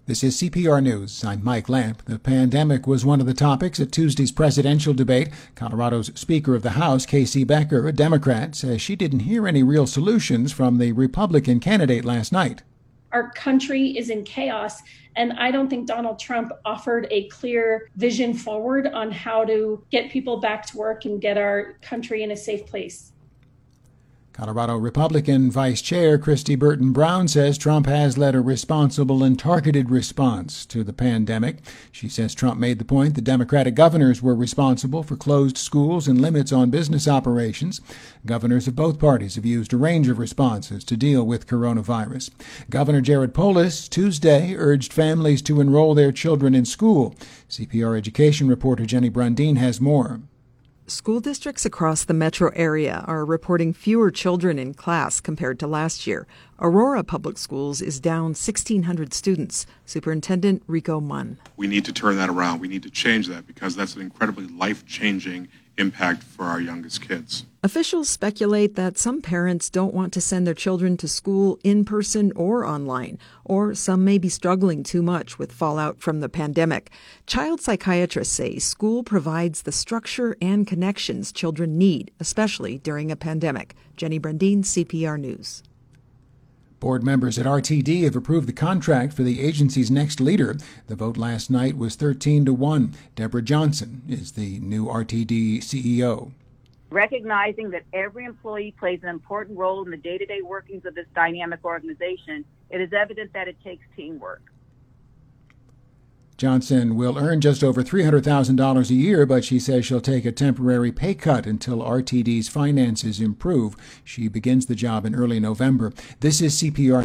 This is CPR News. I'm Mike Lamp. The pandemic was one of the topics at Tuesday's presidential debate. Colorado's Speaker of the House, Casey Becker, a Democrat, says she didn't hear any real solutions from the Republican candidate last night. Our country is in chaos, and I don't think Donald Trump offered a clear vision forward on how to get people back to work and get our country in a safe place. Colorado Republican Vice Chair Kristi Burton Brown says Trump has led a responsible and targeted response to the pandemic. She says Trump made the point the Democratic governors were responsible for closed schools and limits on business operations. Governors of both parties have used a range of responses to deal with coronavirus. Governor Jared Polis Tuesday urged families to enroll their children in school. CPR education reporter Jenny Brundin has more. School districts across the metro area are reporting fewer children in class compared to last year. Aurora Public Schools is down 1,600 students. Superintendent Rico Munn. We need to turn that around. We need to change that because that's an incredibly life-changing impact for our youngest kids. Officials speculate that some parents don't want to send their children to school in person or online, or some may be struggling too much with fallout from the pandemic. Child psychiatrists say school provides the structure and connections children need, especially during a pandemic. Jenny Brundin, CPR News. Board members at RTD have approved the contract for the agency's next leader. The vote last night was 13-1. Deborah Johnson is the new RTD CEO. Recognizing that every employee plays an important role in the day-to-day workings of this dynamic organization, it is evident that it takes teamwork. Johnson will earn just over $300,000 a year, but she says she'll take a temporary pay cut until RTD's finances improve. She begins the job in early November. This is CPR.